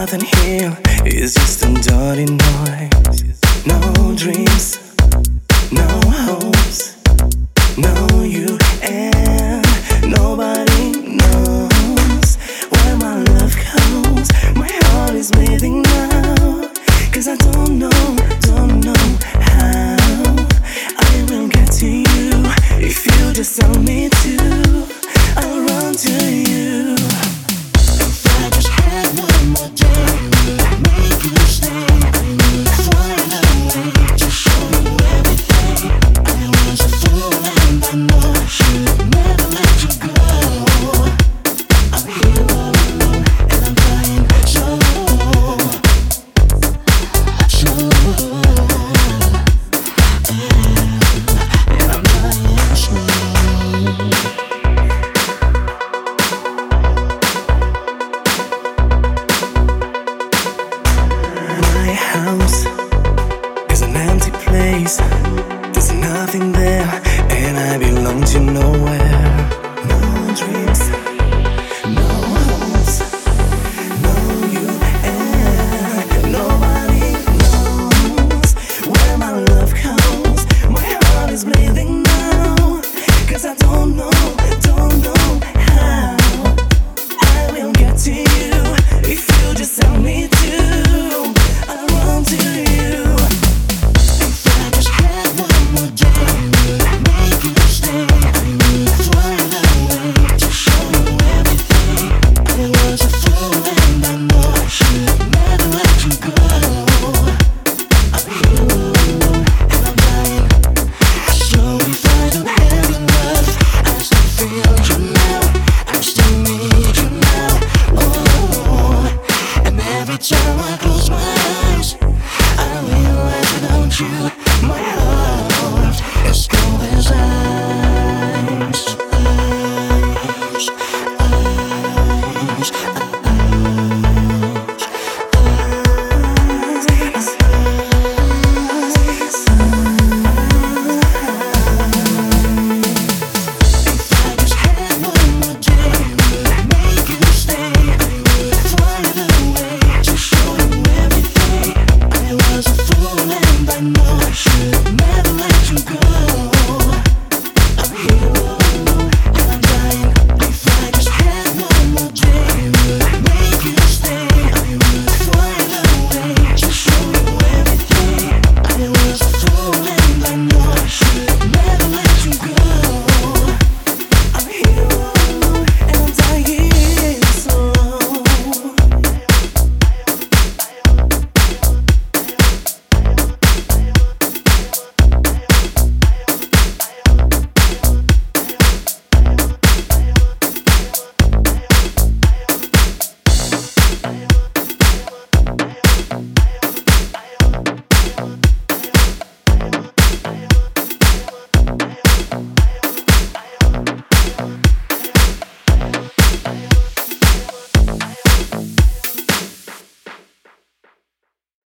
nothing here, it's just a dirty noise. No dreams, no hopes, no you and nobody knows where my love goes. My heart is bleeding now, 'cause I don't know how I will get to you if you just tell me to.